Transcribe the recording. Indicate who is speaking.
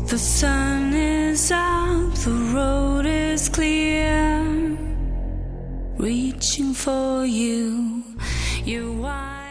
Speaker 1: The sun is out, the road is clear. Reaching for you, you're wide.